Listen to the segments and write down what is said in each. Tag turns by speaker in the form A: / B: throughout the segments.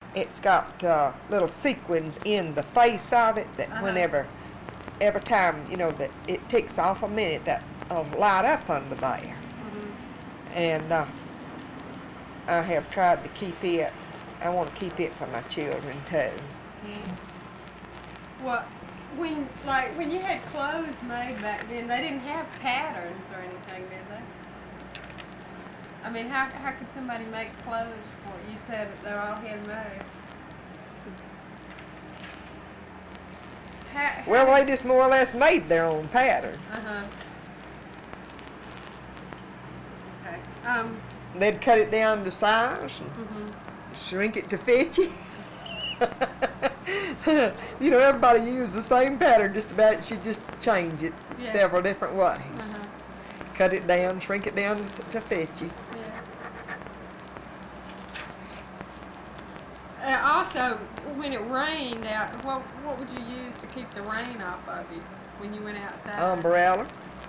A: it's got little sequins in the face of it that every time, that it ticks off a minute, that'll light up under there. And I have tried to keep it. I want to keep it for my children too.
B: Well, when you had clothes made back then, they didn't have patterns or anything, did they? I mean, how could somebody make clothes for it? You said that they're all handmade.
A: Well, they just more or less made their own pattern.
B: Okay.
A: They'd cut it down to size and shrink it to fit you. Everybody used the same pattern just about. She'd just change it several different ways. Cut it down, shrink it down to fit you.
B: Also, when it rained out, what would you use to keep the rain off of you when you went outside?
A: Umbrella.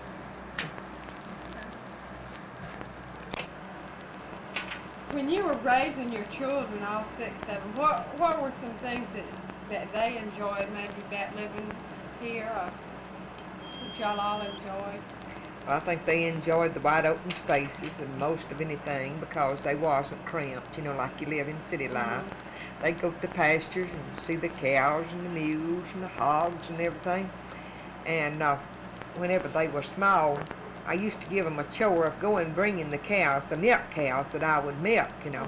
B: When you were raising your children, all 6 of them, what were some things that they enjoyed, maybe about living here, or that y'all all enjoyed?
A: I think they enjoyed the wide open spaces and most of anything because they wasn't cramped, like you live in city life. They'd go to the pastures and see the cows and the mules and the hogs and everything. And whenever they were small, I used to give them a chore of going bringing the cows, the milk cows that I would milk,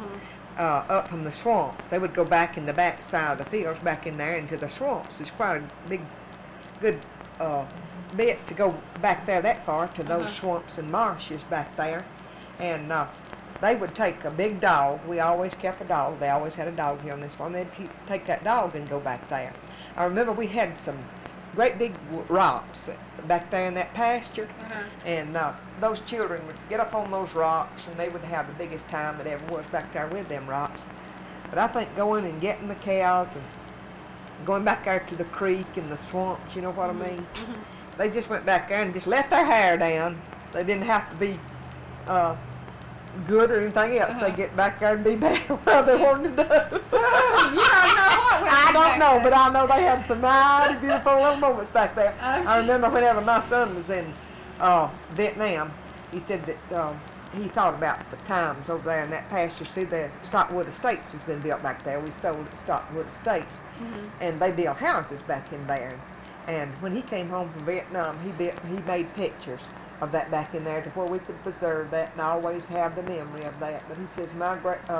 A: up from the swamps. They would go back in the back side of the fields, back in there into the swamps. It's quite a good bit to go back there that far to those swamps and marshes back there. And they would take a big dog. We always kept a dog. They always had a dog here on this farm. They'd take that dog and go back there. I remember we had some great big rocks back there in that pasture, and those children would get up on those rocks and they would have the biggest time that ever was back there with them rocks. But I think going and getting the cows and going back there to the creek and the swamps, you know what I mean? They just went back there and just let their hair down. They didn't have to be good or anything else. They get back there and be bad what they wanted to do.
B: You don't know what
A: I don't know, but I know they had some mighty beautiful little moments back there. I remember whenever my son was in Vietnam, he said that he thought about the times over there in that pasture. See, the Stockwood Estates has been built back there. We sold at Stockwood Estates, and they built houses back in there. And when he came home from Vietnam, he made pictures of that back in there to where we could preserve that and always have the memory of that. But he says my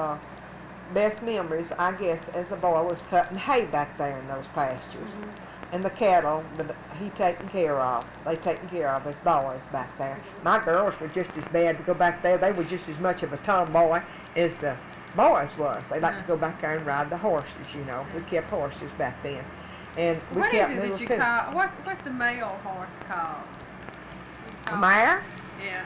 A: best memories, I guess, as a boy was cutting hay back there in those pastures. And the cattle that he taken care of, they taken care of as boys back there. My girls were just as bad to go back there. They were just as much of a tomboy as the boys was. They liked to go back there and ride the horses, We kept horses back then. And we kept
B: mules too. What's the male horse called?
A: A mare?
B: Yeah.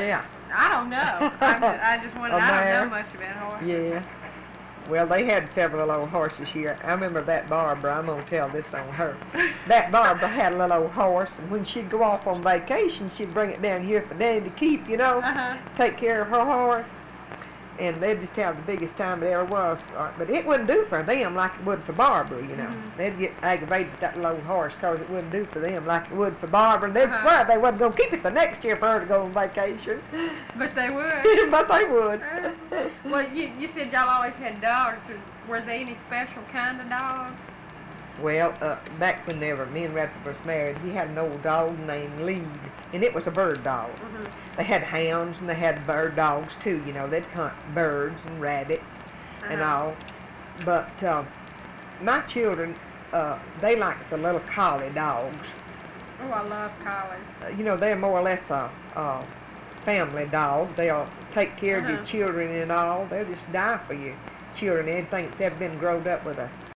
B: I don't know. I don't know much about horses.
A: Yeah. Well, they had several little horses here. I remember that Barbara. I'm going to tell this on her. That Barbara had a little old horse, and when she'd go off on vacation, she'd bring it down here for Daddy to keep, take care of her horse. And they'd just have the biggest time it ever was. But it wouldn't do for them like it would for Barbara, They'd get aggravated at that little horse because it wouldn't do for them like it would for Barbara. And they'd swear they wasn't going to keep it the next year for her to go on vacation.
B: But they would.
A: But they would.
B: Well, you said y'all always had dogs. Were they any special kind of dogs?
A: Well, back whenever me and Radford was married, he had an old dog named Lead, and it was a bird dog. They had hounds and they had bird dogs too, they'd hunt birds and rabbits and all. But my children, they like the little collie dogs.
B: Oh, I love collies.
A: They're more or less a family dog. They'll take care of your children and all. They'll just die for your children. Anything that's ever been growed up with a